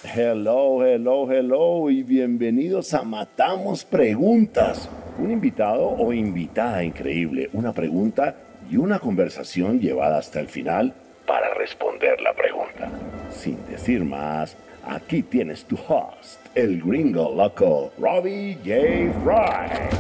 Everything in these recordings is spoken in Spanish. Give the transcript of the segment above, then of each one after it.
Hello, hello, hello y bienvenidos a Matamos Preguntas. Un invitado o invitada increíble, una pregunta y una conversación llevada hasta el final para responder la pregunta. Sin decir más, aquí tienes tu host, el gringo loco, Robbie J. Fry.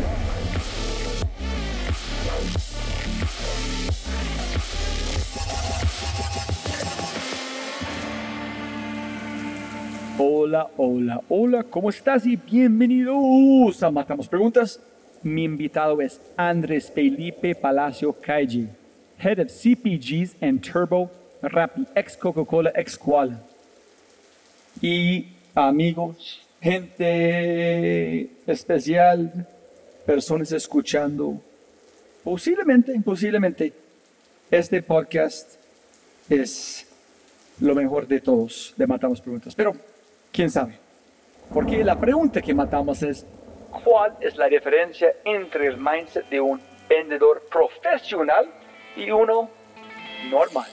Hola, hola, hola, ¿cómo estás? Y bienvenidos a Matamos Preguntas. Mi invitado es Andrés Felipe Palacio Calle, Head of CPGs and Turbo, Rappi, ex Coca-Cola, ex Koala. Y amigos, gente especial, personas escuchando, posiblemente, este podcast es lo mejor de todos de Matamos Preguntas. Pero ¿quién sabe? Porque la pregunta que matamos es, ¿cuál es la diferencia entre el mindset de un vendedor profesional y uno normal?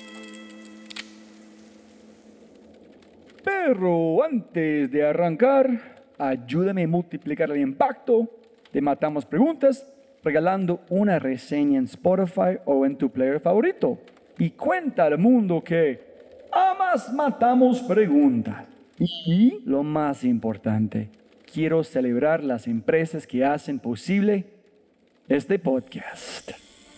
Pero antes de arrancar, ayúdame a multiplicar el impacto de Matamos Preguntas regalando una reseña en Spotify o en tu player favorito. Y cuenta al mundo que amas Matamos Preguntas. Y lo más importante, quiero celebrar las empresas que hacen posible este podcast.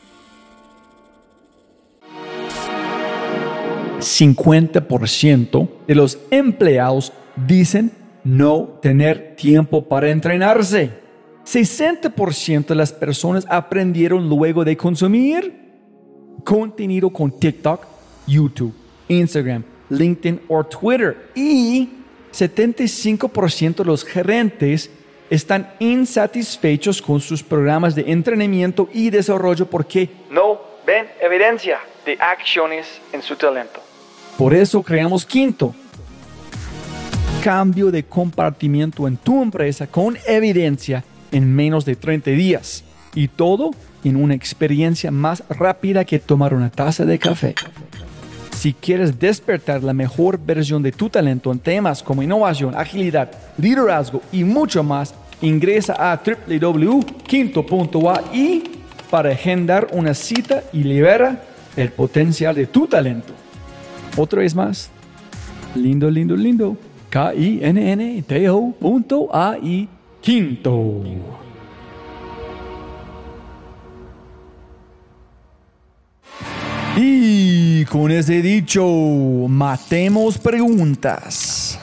50% de los empleados dicen no tener tiempo para entrenarse. 60% de las personas aprendieron luego de consumir contenido con TikTok, YouTube, Instagram, LinkedIn o Twitter. Y 75% de los gerentes están insatisfechos con sus programas de entrenamiento y desarrollo porque no ven evidencia de acciones en su talento. Por eso creamos quinto. Cambio de compartimiento en tu empresa con evidencia en menos de 30 días. Y todo en una experiencia más rápida que tomar una taza de café. Si quieres despertar la mejor versión de tu talento en temas como innovación, agilidad, liderazgo y mucho más, ingresa a www.quinto.ai para agendar una cita y libera el potencial de tu talento. Otra vez más, lindo, KINNTO.ai, Quinto. Y con ese dicho, matemos preguntas.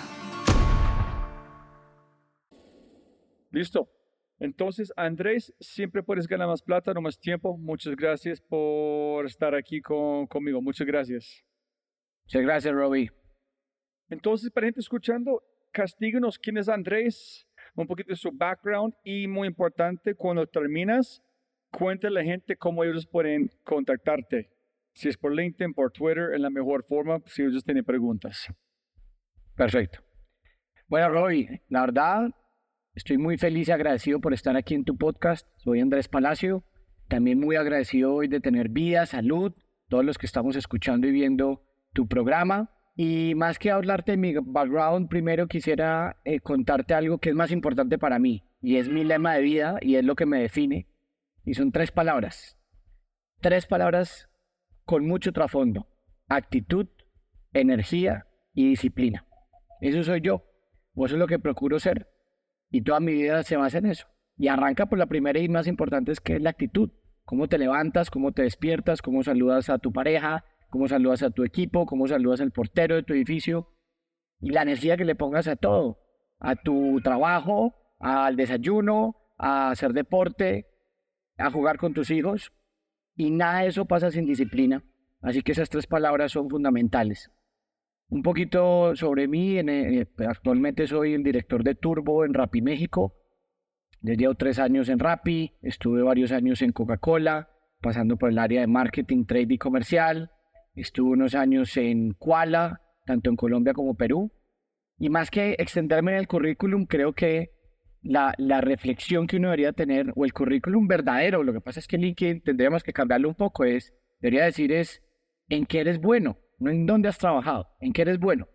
Listo. Entonces, Andrés, siempre puedes ganar más plata, no más tiempo. Muchas gracias por estar aquí conmigo. Muchas gracias. Muchas gracias, Robbie. Entonces, para gente escuchando, castíganos quién es Andrés, un poquito de su background y, muy importante, cuando terminas, cuéntale a la gente cómo ellos pueden contactarte. Si es por LinkedIn, por Twitter, en la mejor forma, si ellos tienen preguntas. Perfecto. Bueno, Robbie, la verdad, estoy muy feliz y agradecido por estar aquí en tu podcast. Soy Andrés Palacio. También muy agradecido hoy de tener vida, salud, todos los que estamos escuchando y viendo tu programa. Y más que hablarte de mi background, primero quisiera contarte algo que es más importante para mí. Y es mi lema de vida y es lo que me define. Y son 3 palabras. 3 palabras con mucho trasfondo: actitud, energía y disciplina. Eso soy yo, o eso es lo que procuro ser, y toda mi vida se basa en eso. Y arranca por la primera y más importante, es que es la actitud. Cómo te levantas, cómo te despiertas, cómo saludas a tu pareja, cómo saludas a tu equipo, cómo saludas al portero de tu edificio, y la energía que le pongas a todo, a tu trabajo, al desayuno, a hacer deporte, a jugar con tus hijos. Y nada de eso pasa sin disciplina. Así que esas 3 palabras son fundamentales. Un poquito sobre mí. Actualmente soy el director de Turbo en Rappi México. Ya llevo 3 años en Rappi. Estuve varios años en Coca-Cola, pasando por el área de marketing, trade y comercial. Estuve unos años en Koala, tanto en Colombia como Perú. Y más que extenderme en el currículum, creo que la reflexión que uno debería tener, o el currículum verdadero, lo que pasa es que LinkedIn tendríamos que cambiarlo un poco, debería decir es en qué eres bueno, no en dónde has trabajado, en qué eres bueno.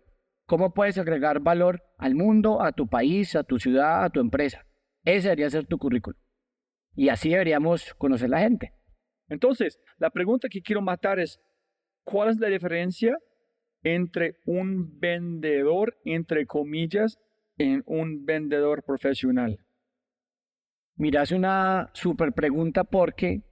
¿Cómo puedes agregar valor al mundo, a tu país, a tu ciudad, a tu empresa? Ese debería ser tu currículum. Y así deberíamos conocer la gente. Entonces, la pregunta que quiero matar es, ¿cuál es la diferencia entre un vendedor, entre comillas, y un vendedor profesional? Mira, es una súper pregunta porque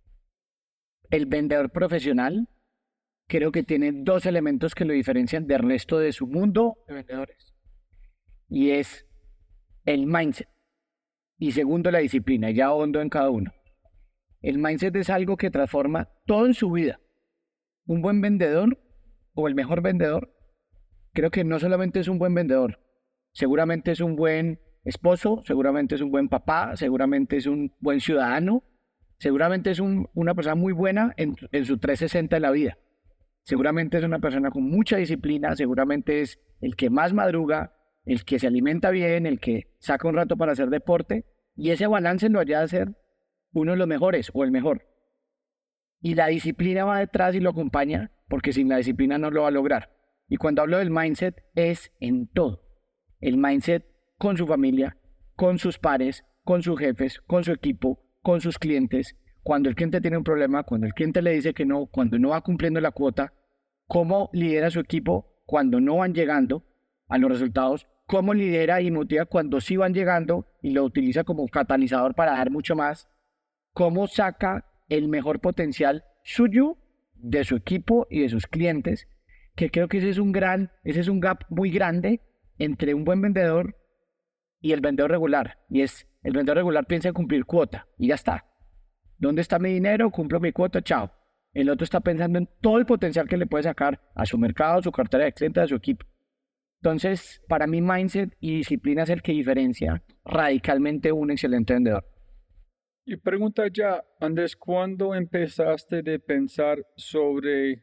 el vendedor profesional creo que tiene dos elementos que lo diferencian del resto de su mundo de vendedores. Y es el mindset. Y segundo, la disciplina. Ya hondo en cada uno. El mindset es algo que transforma todo en su vida. Un buen vendedor o el mejor vendedor, creo que no solamente es un buen vendedor, seguramente es un buen esposo, seguramente es un buen papá, seguramente es un buen ciudadano, seguramente es una persona muy buena en su 360 de la vida. Seguramente es una persona con mucha disciplina, seguramente es el que más madruga, el que se alimenta bien, el que saca un rato para hacer deporte, y ese balance lo haría de ser uno de los mejores o el mejor. Y la disciplina va detrás y lo acompaña, porque sin la disciplina no lo va a lograr. Y cuando hablo del mindset es en todo. El mindset con su familia, con sus pares, con sus jefes, con su equipo, con sus clientes. Cuando el cliente tiene un problema, cuando el cliente le dice que no, cuando no va cumpliendo la cuota, cómo lidera su equipo cuando no van llegando a los resultados, cómo lidera y motiva cuando sí van llegando y lo utiliza como catalizador para dar mucho más, cómo saca el mejor potencial suyo, de su equipo y de sus clientes, que creo que ese es un gap muy grande entre un buen vendedor y el vendedor regular. Y es, el vendedor regular piensa en cumplir cuota y ya está. ¿Dónde está mi dinero? Cumplo mi cuota, chao. El otro está pensando en todo el potencial que le puede sacar a su mercado, a su cartera de clientes, a su equipo. Entonces, para mí, mindset y disciplina es el que diferencia radicalmente un excelente vendedor. Y pregunta ya, Andrés, ¿cuándo empezaste de pensar sobre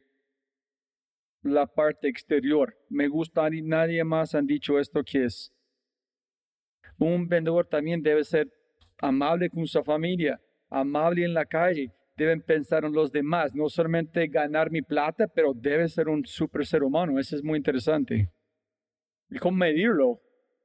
la parte exterior? Me gusta, y nadie más han dicho esto, que es un vendedor también debe ser amable con su familia, amable en la calle, deben pensar en los demás, no solamente ganar mi plata, pero debe ser un super ser humano. Eso es muy interesante. ¿Y cómo medirlo?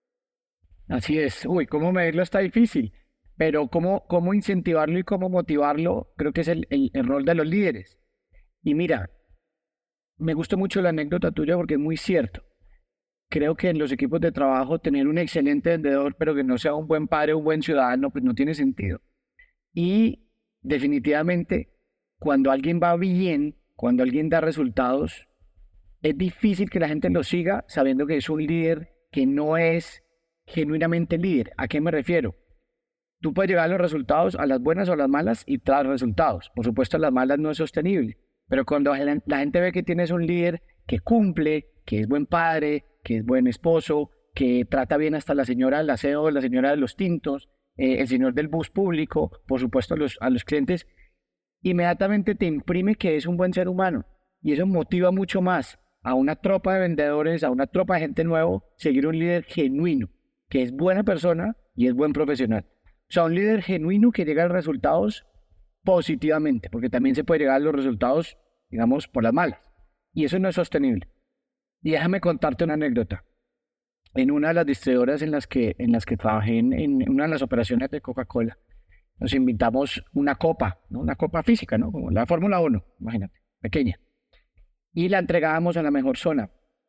Así es. Uy, cómo medirlo está difícil, pero cómo incentivarlo y cómo motivarlo, creo que es el rol de los líderes. Y mira, me gustó mucho la anécdota tuya porque es muy cierto. Creo que en los equipos de trabajo tener un excelente vendedor, pero que no sea un buen padre o un buen ciudadano, pues no tiene sentido. Y definitivamente, cuando alguien va bien, cuando alguien da resultados, es difícil que la gente lo siga sabiendo que es un líder que no es genuinamente líder. ¿A qué me refiero? Tú puedes llegar a los resultados, a las buenas o a las malas, y tras resultados. Por supuesto, a las malas no es sostenible. Pero cuando la gente ve que tienes un líder que cumple, que es buen padre, que es buen esposo, que trata bien hasta la señora del aseo, la señora de los tintos, el señor del bus público, por supuesto a los clientes, inmediatamente te imprime que es un buen ser humano. Y eso motiva mucho más a una tropa de vendedores, a una tropa de gente nueva, seguir un líder genuino, que es buena persona y es buen profesional. O sea, un líder genuino que llega a los resultados positivamente, porque también se puede llegar a los resultados, digamos, por las malas. Y eso no es sostenible. Y déjame contarte una anécdota. En una de las distribuidoras en las que trabajé, en una de las operaciones de Coca-Cola, nos invitamos una copa, ¿no? Una copa física, ¿no? Como la Fórmula 1, imagínate, pequeña. Y la entregábamos en la mejor zona.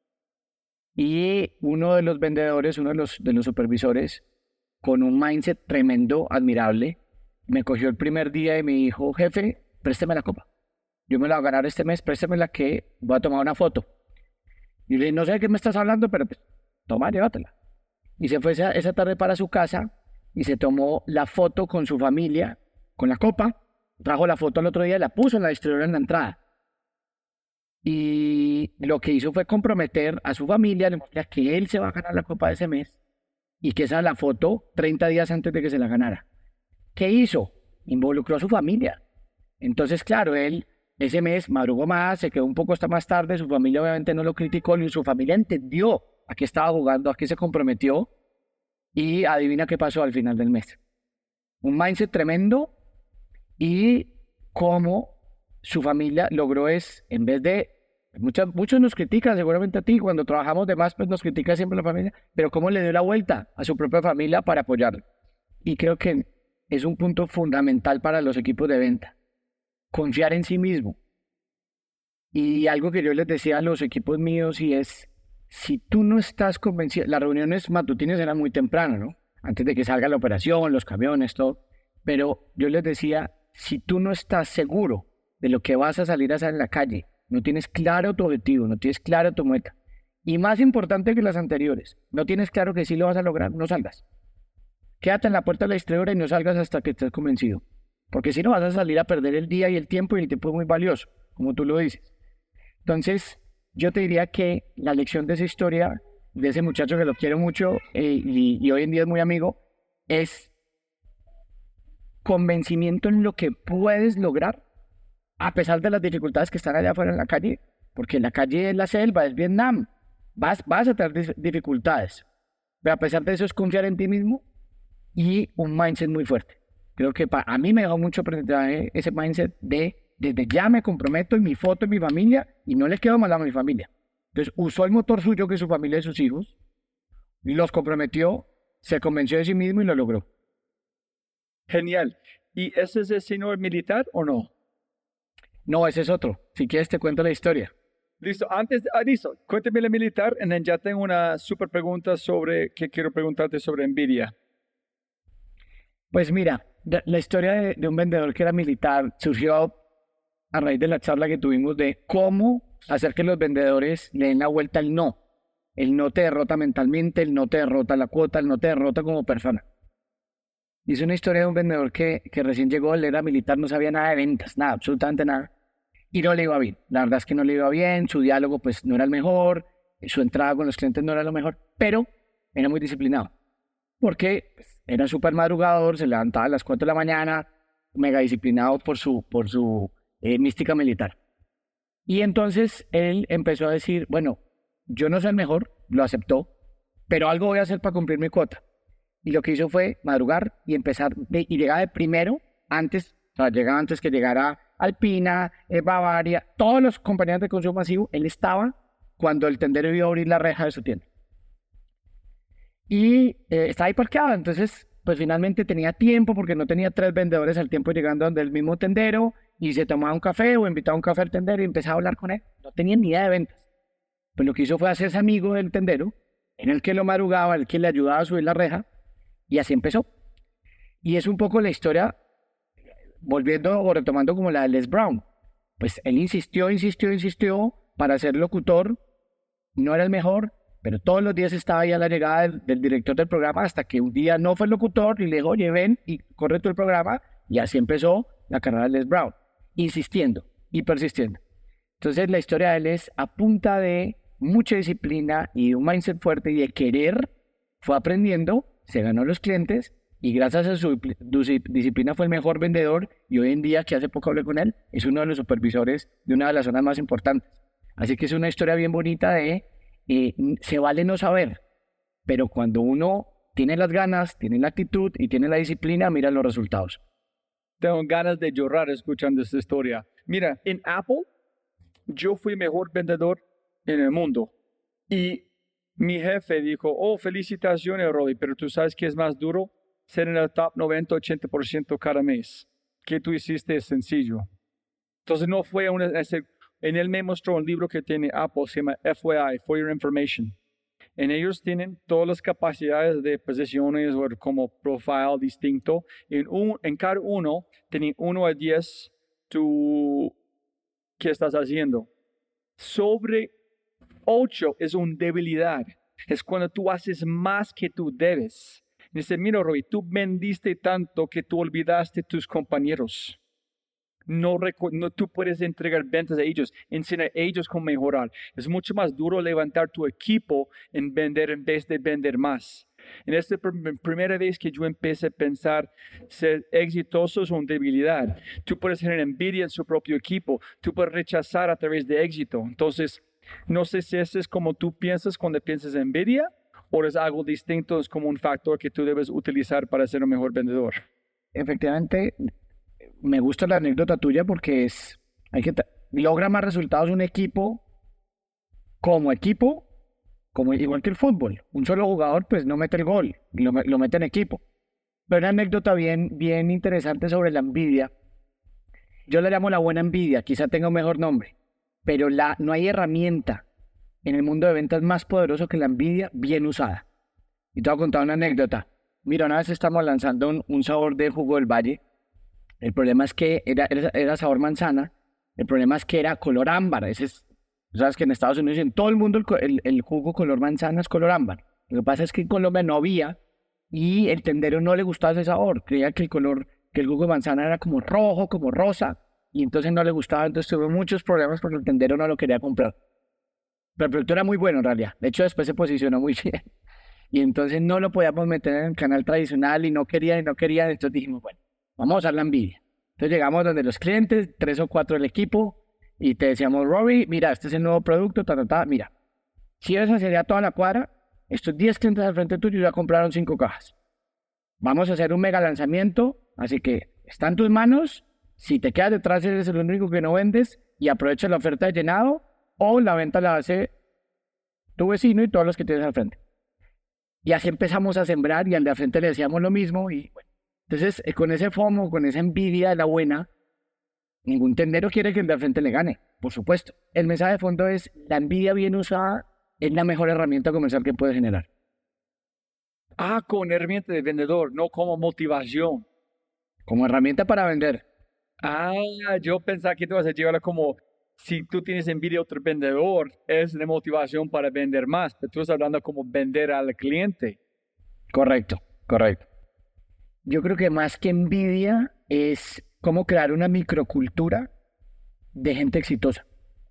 Y uno de los vendedores, uno de los supervisores, con un mindset tremendo, admirable, me cogió el primer día y me dijo, jefe, présteme la copa. Yo me la voy a ganar este mes, préstemela que voy a tomar una foto. Y le dije, no sé de qué me estás hablando, pero pues, toma, llévatela. Y se fue esa tarde para su casa y se tomó la foto con su familia, con la copa, trajo la foto al otro día y la puso en la distribuidora en la entrada. Y lo que hizo fue comprometer a su familia, le mostré que él se va a ganar la copa de ese mes y que esa es la foto 30 días antes de que se la ganara. ¿Qué hizo? Involucró a su familia. Entonces, claro, él ese mes madrugó más, se quedó un poco hasta más tarde, su familia obviamente no lo criticó, ni su familia entendió a qué estaba jugando, a qué se comprometió, y adivina qué pasó al final del mes. Un mindset tremendo, y cómo su familia logró es, en vez de Muchos nos critican, seguramente a ti, cuando trabajamos de más, pues nos critica siempre la familia, pero cómo le dio la vuelta a su propia familia para apoyarlo. Y creo que es un punto fundamental para los equipos de venta, confiar en sí mismo. Y algo que yo les decía a los equipos míos y es, si tú no estás convencido, las reuniones matutinas eran muy temprano, ¿no? Antes de que salga la operación, los camiones, todo. Pero yo les decía, si tú no estás seguro de lo que vas a salir a hacer en la calle, no tienes claro tu objetivo, no tienes claro tu meta, y más importante que las anteriores, no tienes claro que sí lo vas a lograr, no salgas. Quédate en la puerta de la distribuidora y no salgas hasta que estés convencido. Porque si no vas a salir a perder el día y el tiempo es muy valioso, como tú lo dices. Entonces, yo te diría que la lección de esa historia, de ese muchacho que lo quiero mucho y hoy en día es muy amigo, es convencimiento en lo que puedes lograr a pesar de las dificultades que están allá afuera en la calle, porque la calle es la selva, es Vietnam, vas a tener dificultades, pero a pesar de eso es confiar en ti mismo y un mindset muy fuerte. Creo que a mí me dejó mucho aprendizaje ese mindset de desde ya me comprometo en mi foto, en mi familia, y no les quedo mal a mi familia. Entonces usó el motor suyo, que es su familia y sus hijos, y los comprometió, se convenció de sí mismo y lo logró. Genial. ¿Y ese es el señor militar o no? No, ese es otro. Si quieres te cuento la historia. Listo. Listo. Cuéntame la militar y ya tengo una super pregunta que quiero preguntarte sobre NVIDIA. Pues mira, la historia de un vendedor que era militar surgió a raíz de la charla que tuvimos de cómo hacer que los vendedores le den la vuelta al no. El no te derrota mentalmente, el no te derrota la cuota, el no te derrota como persona. Y es una historia de un vendedor que recién llegó, él era militar, no sabía nada de ventas, nada, absolutamente nada. Y no le iba bien. La verdad es que no le iba bien, su diálogo pues no era el mejor, su entrada con los clientes no era lo mejor, pero era muy disciplinado. Porque pues, era súper madrugador, se levantaba a las 4 de la mañana, mega disciplinado por su mística militar. Y entonces él empezó a decir, bueno, yo no soy el mejor, lo aceptó, pero algo voy a hacer para cumplir mi cuota. Y lo que hizo fue madrugar y empezar, y llegaba de primero, llegaba antes que llegara Alpina, Bavaria, todos los compañías de consumo masivo, él estaba cuando el tendero iba a abrir la reja de su tienda. Y estaba ahí parqueado, entonces pues finalmente tenía tiempo porque no tenía 3 vendedores al tiempo llegando donde el mismo tendero y se tomaba un café o invitaba un café al tendero y empezaba a hablar con él. No tenía ni idea de ventas. Pues lo que hizo fue hacerse amigo del tendero, en el que lo madrugaba, el que le ayudaba a subir la reja, y así empezó. Y es un poco la historia, volviendo o retomando como la de Les Brown. Pues él insistió para ser locutor, no era el mejor, pero todos los días estaba ahí a la llegada del director del programa hasta que un día no fue el locutor y le dijo, oye, ven y corre tú el programa. Y así empezó la carrera de Les Brown, insistiendo y persistiendo. Entonces la historia de él es a punta de mucha disciplina y de un mindset fuerte y de querer, fue aprendiendo, se ganó los clientes y gracias a su disciplina fue el mejor vendedor y hoy en día, que hace poco hablé con él, es uno de los supervisores de una de las zonas más importantes. Así que es una historia bien bonita de se vale no saber, pero cuando uno tiene las ganas, tiene la actitud y tiene la disciplina, mira los resultados. Tengo ganas de llorar escuchando esta historia. Mira, en Apple, yo fui el mejor vendedor en el mundo. Y mi jefe dijo, oh, felicitaciones, Roy, pero tú sabes que es más duro ser en el top 90-80% cada mes. ¿Qué tú hiciste es sencillo. Entonces no fue en él me mostró un libro que tiene Apple, se llama FYI, For Your Information. En ellos tienen todas las capacidades de posiciones o como profile distinto. En cada uno, tienen 1 a 10, ¿qué estás haciendo? Sobre 8 es una debilidad. Es cuando tú haces más que tú debes. Dice, mira, Roy, tú vendiste tanto que tú olvidaste tus compañeros. No, tú puedes entregar ventas a ellos, enseñar a ellos cómo mejorar. Es mucho más duro levantar tu equipo en vender en vez de vender más. En esta primera vez que yo empecé a pensar ser exitoso es una debilidad. Tú puedes tener envidia en su propio equipo. Tú puedes rechazar a través de éxito. Entonces, no sé si eso es como tú piensas cuando piensas en envidia o es algo distinto, es como un factor que tú debes utilizar para ser un mejor vendedor. Efectivamente, me gusta la anécdota tuya porque logra más resultados un equipo como equipo, como igual que el fútbol. Un solo jugador pues no mete el gol, lo mete en equipo. Pero una anécdota bien interesante sobre la envidia. Yo le llamo la buena envidia, quizá tenga un mejor nombre, pero no hay herramienta en el mundo de ventas más poderoso que la envidia bien usada. Y te voy a contar una anécdota. Mira, una vez estamos lanzando un sabor de jugo del Valle. El problema es que era sabor manzana. El problema es que era color ámbar. Sabes que en Estados Unidos, en todo el mundo, el jugo color manzana es color ámbar. Lo que pasa es que en Colombia no había y el tendero no le gustaba ese sabor. Creía que el jugo de manzana era como rojo, como rosa, y entonces no le gustaba. Entonces tuvo muchos problemas porque el tendero no lo quería comprar. Pero el producto era muy bueno en realidad. De hecho, después se posicionó muy bien. Y entonces no lo podíamos meter en el canal tradicional y no querían. Entonces dijimos, bueno, vamos a usar la envidia. Entonces llegamos donde los clientes, 3 o 4 del equipo, y te decíamos, Robbie, mira, este es el nuevo producto, mira, si esa sería toda la cuadra, estos 10 clientes al frente tuyo ya compraron 5 cajas. Vamos a hacer un mega lanzamiento, así que está en tus manos. Si te quedas detrás, eres el único que no vendes y aprovecha la oferta de llenado, o la venta la hace tu vecino y todos los que tienes al frente. Y así empezamos a sembrar y al de al frente le decíamos lo mismo y bueno. Entonces, con ese FOMO, con esa envidia de la buena, ningún tendero quiere que el de al frente le gane, por supuesto. El mensaje de fondo es, la envidia bien usada es la mejor herramienta comercial que puedes generar. Con herramienta de vendedor, no como motivación. Como herramienta para vender. Yo pensaba que tú vas a llevarla como, si tú tienes envidia a otro vendedor, es de motivación para vender más, pero tú estás hablando como vender al cliente. Correcto. Yo creo que más que envidia es cómo crear una microcultura de gente exitosa.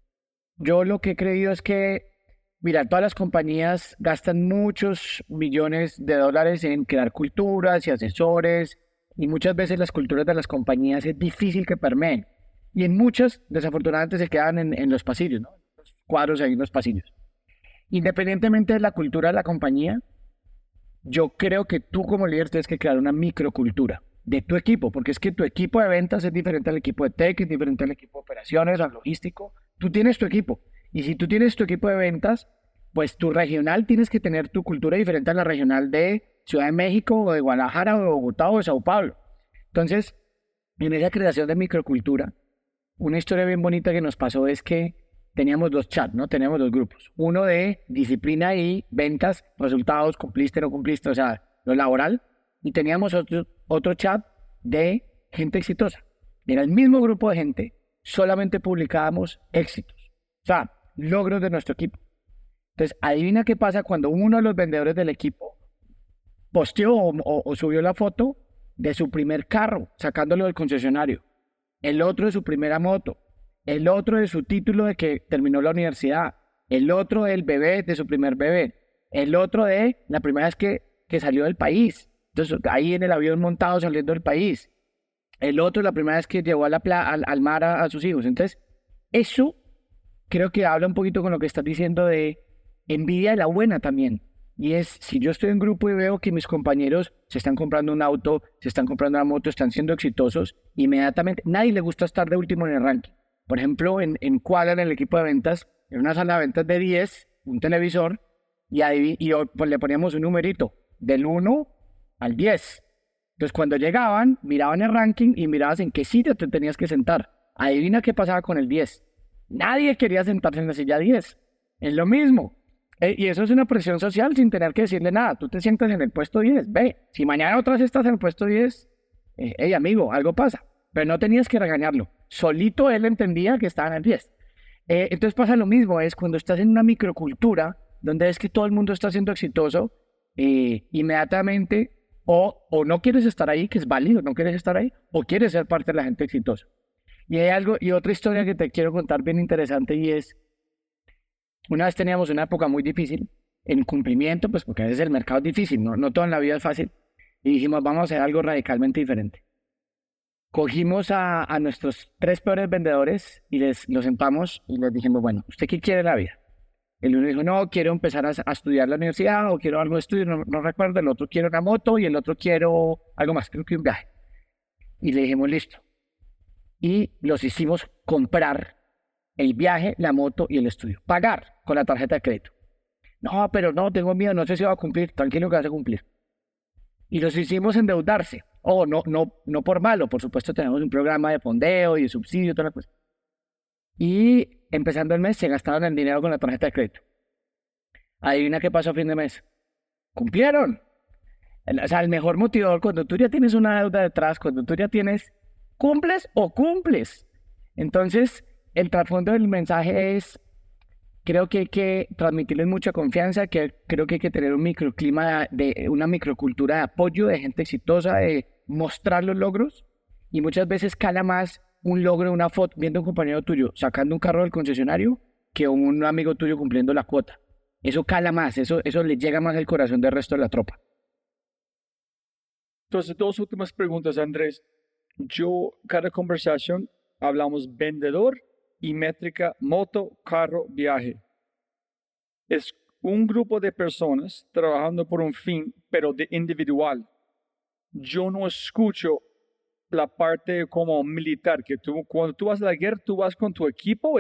Yo lo que he creído es que, mira, todas las compañías gastan muchos millones de dólares en crear culturas y asesores, y muchas veces las culturas de las compañías es difícil que permeen. Y en muchas, desafortunadamente, se quedan en los pasillos, ¿no? Los cuadros ahí en los pasillos. Independientemente de la cultura de la compañía, yo creo que tú como líder tienes que crear una microcultura de tu equipo, porque es que tu equipo de ventas es diferente al equipo de tech, es diferente al equipo de operaciones, al logístico. Tú tienes tu equipo. Y si tú tienes tu equipo de ventas, pues tu regional tienes que tener tu cultura diferente a la regional de Ciudad de México, o de Guadalajara, o de Bogotá, o de Sao Paulo. Entonces, en esa creación de microcultura, una historia bien bonita que nos pasó es que teníamos 2 chats, ¿no? Teníamos 2 grupos. Uno de disciplina y ventas, resultados, cumpliste, no cumpliste, o sea, lo laboral. Y teníamos otro chat de gente exitosa. Era el mismo grupo de gente, solamente publicábamos éxitos. O sea, logros de nuestro equipo. Entonces, adivina qué pasa cuando uno de los vendedores del equipo posteó o subió la foto de su primer carro, sacándolo del concesionario. El otro de su primera moto. El otro de su título de que terminó la universidad. El otro del bebé, de su primer bebé. El otro de la primera vez que salió del país. Entonces, ahí en el avión montado saliendo del país. El otro la primera vez que llevó al mar a sus hijos. Entonces, eso creo que habla un poquito con lo que estás diciendo de envidia de la buena también. Y es, si yo estoy en grupo y veo que mis compañeros se están comprando un auto, se están comprando una moto, están siendo exitosos, inmediatamente, nadie le gusta estar de último en el ranking. Por ejemplo, en Quadra, en el equipo de ventas, en una sala de ventas de 10, un televisor, y pues le poníamos un numerito, del 1 al 10. Entonces, cuando llegaban, miraban el ranking y mirabas en qué sitio te tenías que sentar. Adivina qué pasaba con el 10. Nadie quería sentarse en la silla 10. Es lo mismo. Y eso es una presión social sin tener que decirle nada. Tú te sientas en el puesto 10. Ve, si mañana otra vez estás en el puesto 10, hey amigo, algo pasa. Pero no tenías que regañarlo. Solito él entendía que estaba en el 10. Entonces pasa lo mismo. Es cuando estás en una microcultura donde es que todo el mundo está siendo exitoso, inmediatamente o no quieres estar ahí, que es válido, no quieres estar ahí, o quieres ser parte de la gente exitosa. Y hay algo, y otra historia que te quiero contar bien interesante, y es, una vez teníamos una época muy difícil en cumplimiento, pues porque a veces el mercado es difícil, no todo en la vida es fácil, y dijimos, vamos a hacer algo radicalmente diferente. Cogimos a nuestros 3 peores vendedores y los sentamos y les dijimos, bueno, ¿usted qué quiere en la vida? El uno dijo, no, quiero empezar a estudiar la universidad, o quiero algo de estudio, no recuerdo. El otro quiere una moto y el otro quiero algo más, creo que un viaje. Y le dijimos, listo. Y los hicimos comprar el viaje, la moto y el estudio. Pagar. con la tarjeta de crédito. No, pero no, tengo miedo, no sé si va a cumplir. Tranquilo que vas a cumplir. Y los hicimos endeudarse. No por malo, por supuesto tenemos un programa de fondeo y de subsidio, toda la cosa. Y empezando el mes se gastaron el dinero con la tarjeta de crédito. Adivina qué pasó a fin de mes. ¡Cumplieron! O sea, el mejor motivador cuando tú ya tienes una deuda detrás, cuando tú ya tienes, ¿cumples o cumples? Entonces, el trasfondo del mensaje es, creo que hay que transmitirles mucha confianza, que creo que hay que tener un microclima, una microcultura de apoyo, de gente exitosa, de mostrar los logros. Y muchas veces cala más un logro, una foto, viendo a un compañero tuyo sacando un carro del concesionario que un amigo tuyo cumpliendo la cuota. Eso cala más, eso le llega más al corazón del resto de la tropa. Entonces, dos últimas preguntas, Andrés. Cada conversación hablamos vendedor y métrica, moto, carro, viaje. Es un grupo de personas trabajando por un fin, pero de individual. Yo no escucho la parte como militar, que cuando tú vas a la guerra, tú vas con tu equipo,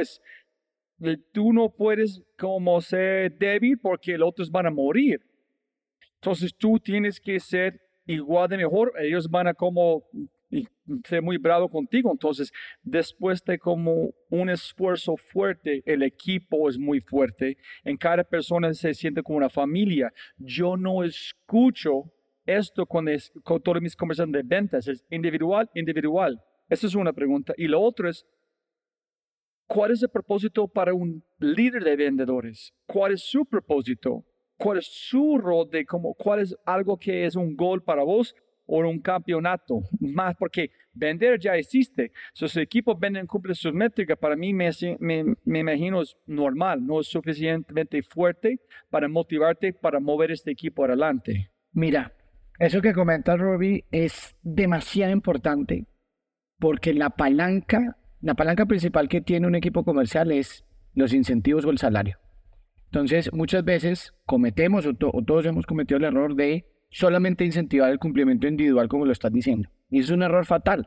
tú no puedes como ser débil porque los otros van a morir. Entonces tú tienes que ser igual de mejor, ellos van a como ser muy bravo contigo. Entonces, después de como un esfuerzo fuerte, el equipo es muy fuerte. En cada persona se siente como una familia. Yo no escucho esto con todas mis conversaciones de ventas. Es individual, individual. Esa es una pregunta. Y lo otro es, ¿cuál es el propósito para un líder de vendedores? ¿Cuál es su propósito? ¿Cuál es su rol cuál es algo que es un gol para vos o un campeonato? Más porque vender ya existe. Si su equipo venden, cumple sus métricas, para mí me imagino es normal, no es suficientemente fuerte para motivarte para mover este equipo adelante. Mira, eso que comenta Robbie es demasiado importante porque la palanca principal que tiene un equipo comercial es los incentivos o el salario. Entonces, muchas veces cometemos o todos hemos cometido el error de solamente incentivar el cumplimiento individual como lo estás diciendo. Y es un error fatal.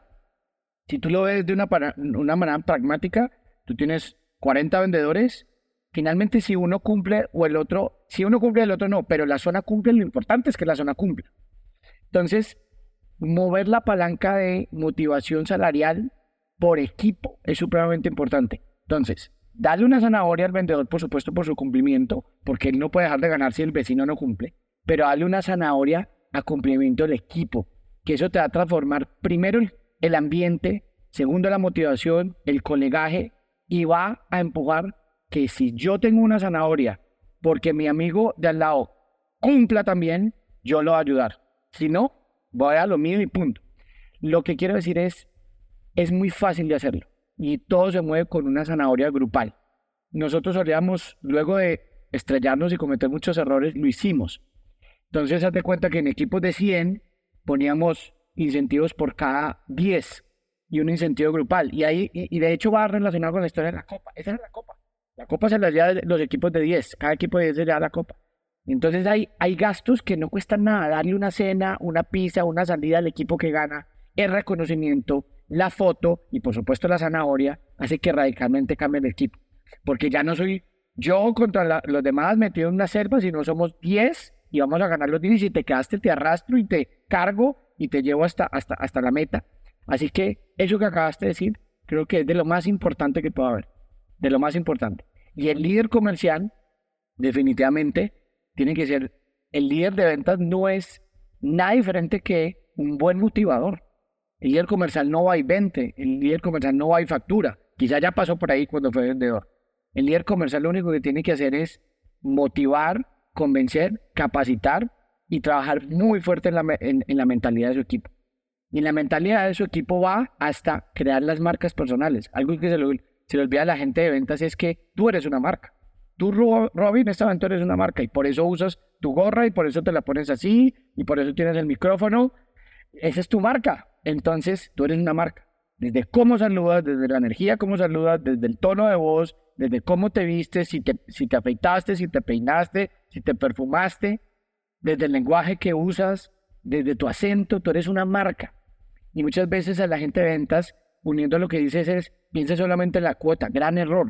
Si tú lo ves de una manera pragmática, tú tienes 40 vendedores, finalmente si uno cumple o el otro, si uno cumple el otro no, pero la zona cumple, lo importante es que la zona cumpla. Entonces, mover la palanca de motivación salarial por equipo es supremamente importante. Entonces, darle una zanahoria al vendedor, por supuesto, por su cumplimiento, porque él no puede dejar de ganar si el vecino no cumple, pero darle una zanahoria a cumplimiento del equipo, que eso te va a transformar primero el ambiente, segundo la motivación, el colegaje, y va a empujar que si yo tengo una zanahoria porque mi amigo de al lado cumpla también, yo lo voy a ayudar. Si no, voy a lo mío y punto. Lo que quiero decir es muy fácil de hacerlo. Y todo se mueve con una zanahoria grupal. Nosotros solíamos, luego de estrellarnos y cometer muchos errores, lo hicimos. Entonces, haz de cuenta que en equipos de 100 poníamos incentivos por cada 10 y un incentivo grupal. Y de hecho va relacionado con la historia de la copa. Esa era la copa. La copa se la lleva los equipos de 10. Cada equipo de 10 se lleva la copa. Entonces hay gastos que no cuestan nada. Darle una cena, una pizza, una salida al equipo que gana, el reconocimiento, la foto y por supuesto la zanahoria hace que radicalmente cambie el equipo. Porque ya no soy yo contra los demás metido en una selva, sino somos 10 y vamos a ganar los 10 y si te quedaste te arrastro y te cargo y te llevo hasta la meta. Así que eso que acabaste de decir creo que es de lo más importante que puede haber. De lo más importante. Y el líder comercial definitivamente tiene que ser, el líder de ventas no es nada diferente que un buen motivador. El líder comercial no va y vende, el líder comercial no va y factura. Quizá ya pasó por ahí cuando fue vendedor. El líder comercial lo único que tiene que hacer es motivar, convencer, capacitar y trabajar muy fuerte en la mentalidad de su equipo. Y en la mentalidad de su equipo va hasta crear las marcas personales. Algo que se le olvida a la gente de ventas es que tú eres una marca. Tú, Robin, en este momento eres una marca y por eso usas tu gorra y por eso te la pones así y por eso tienes el micrófono. Esa es tu marca. Entonces, tú eres una marca. Desde cómo saludas, desde la energía, cómo saludas, desde el tono de voz, desde cómo te vistes, si te afeitaste, si te peinaste, si te perfumaste, desde el lenguaje que usas, desde tu acento, tú eres una marca. Y muchas veces a la gente de ventas, uniendo lo que dices piensa solamente en la cuota, gran error.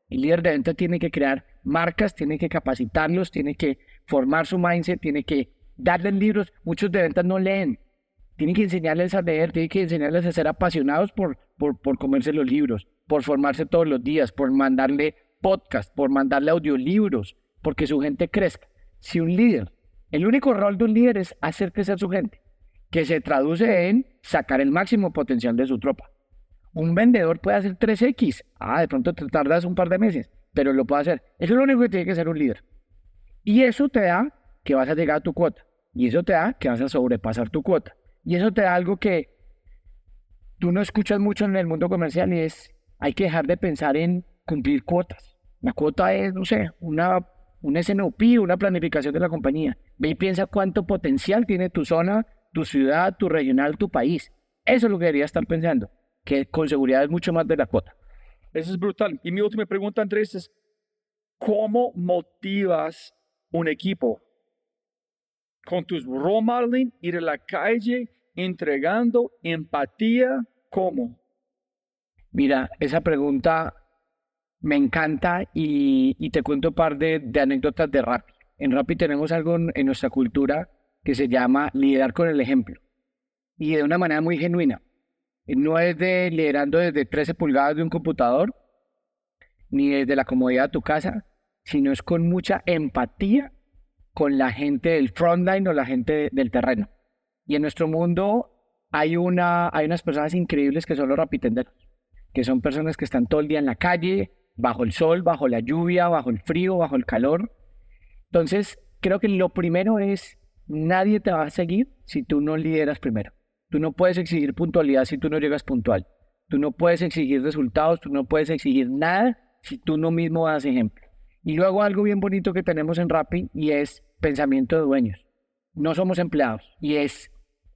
El líder de ventas tiene que crear marcas, tiene que capacitarlos, tiene que formar su mindset, tiene que darles libros. Muchos de ventas no leen. Tiene que enseñarles a leer, tiene que enseñarles a ser apasionados por comerse los libros, por formarse todos los días, por mandarle podcast, por mandarle audiolibros, porque su gente crezca. Si un líder, el único rol de un líder es hacer crecer su gente, que se traduce en sacar el máximo potencial de su tropa. Un vendedor puede hacer 3X. De pronto te tardas un par de meses, pero lo puede hacer. Eso es lo único que tiene que hacer un líder. Y eso te da que vas a llegar a tu cuota. Y eso te da que vas a sobrepasar tu cuota. Y eso te da algo que tú no escuchas mucho en el mundo comercial y es, hay que dejar de pensar en cumplir cuotas. La cuota es, no sé, un SNOP, una planificación de la compañía. Ve y piensa cuánto potencial tiene tu zona, tu ciudad, tu regional, tu país. Eso es lo que debería estar pensando, que con seguridad es mucho más de la cuota. Eso es brutal. Y mi última pregunta, Andrés, es ¿cómo motivas un equipo? Con tus role modeling, ir a la calle, entregando empatía, ¿cómo? Mira, esa pregunta me encanta y te cuento un par de anécdotas de Rappi. En Rappi tenemos algo en nuestra cultura que se llama liderar con el ejemplo. Y de una manera muy genuina. No es de liderando desde 13 pulgadas de un computador, ni desde la comodidad de tu casa, sino es con mucha empatía con la gente del frontline o la gente del terreno. Y en nuestro mundo hay unas personas increíbles que son los rapitenderos, que son personas que están todo el día en la calle, bajo el sol, bajo la lluvia, bajo el frío, bajo el calor. Entonces, creo que lo primero es, nadie te va a seguir si tú no lideras primero. Tú no puedes exigir puntualidad si tú no llegas puntual. Tú no puedes exigir resultados, tú no puedes exigir nada si tú no mismo das ejemplo. Y luego algo bien bonito que tenemos en Rappi y es pensamiento de dueños. No somos empleados. Y es,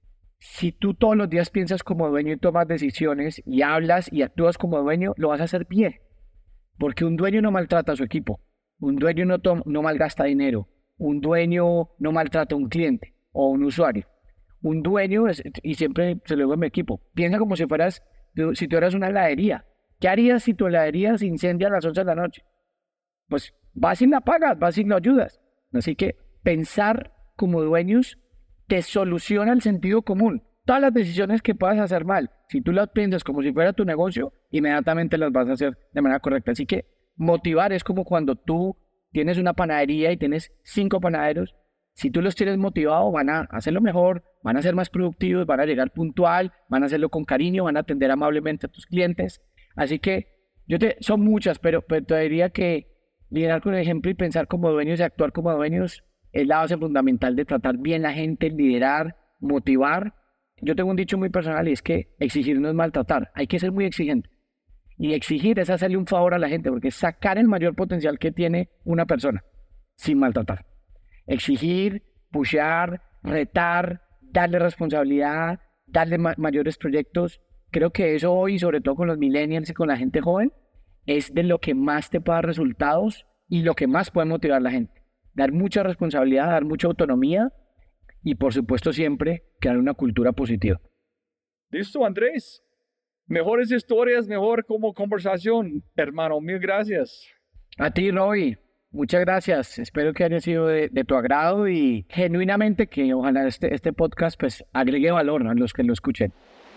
si tú todos los días piensas como dueño y tomas decisiones y hablas y actúas como dueño, lo vas a hacer bien. Porque un dueño no maltrata a su equipo. Un dueño no malgasta dinero. Un dueño no maltrata a un cliente o un usuario. Un dueño, y siempre se lo digo a mi equipo, piensa como si tú eras una heladería. ¿Qué harías si tu heladería se incendia a las 11 de la noche? Pues vas y la pagas, vas y lo ayudas. Así que pensar como dueños te soluciona el sentido común. Todas las decisiones que puedas hacer mal, si tú las piensas como si fuera tu negocio, inmediatamente las vas a hacer de manera correcta. Así que motivar es como cuando tú tienes una panadería y tienes 5 panaderos. Si tú los tienes motivados, van a hacerlo mejor, van a ser más productivos, van a llegar puntual, van a hacerlo con cariño, van a atender amablemente a tus clientes. Así que son muchas, pero te diría que liderar con el ejemplo y pensar como dueños y actuar como dueños es la base fundamental de tratar bien a la gente, liderar, motivar. Yo tengo un dicho muy personal y es que exigir no es maltratar, hay que ser muy exigente. Y exigir es hacerle un favor a la gente porque es sacar el mayor potencial que tiene una persona sin maltratar. Exigir, pushear, retar, darle responsabilidad, darle mayores proyectos. Creo que eso hoy, sobre todo con los millennials y con la gente joven, es de lo que más te puede dar resultados y lo que más puede motivar a la gente. Dar mucha responsabilidad, dar mucha autonomía y por supuesto siempre crear una cultura positiva. Listo, Andrés. Mejores historias, mejor como conversación. Hermano, mil gracias. A ti, Roy. Muchas gracias. Espero que haya sido de tu agrado y genuinamente que ojalá este podcast pues agregue valor a los que lo escuchen.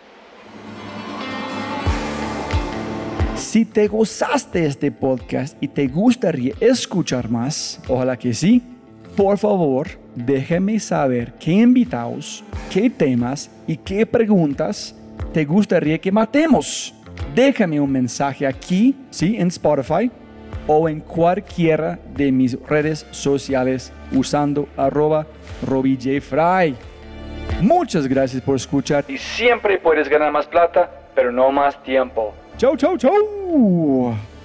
Si te gozaste de este podcast y te gustaría escuchar más, ojalá que sí, por favor, déjame saber qué invitados, qué temas y qué preguntas te gustaría que matemos. Déjame un mensaje aquí, ¿sí? En Spotify o en cualquiera de mis redes sociales usando @RobbieJFry. Muchas gracias por escuchar y siempre puedes ganar más plata, pero no más tiempo. Chau, chau, chau.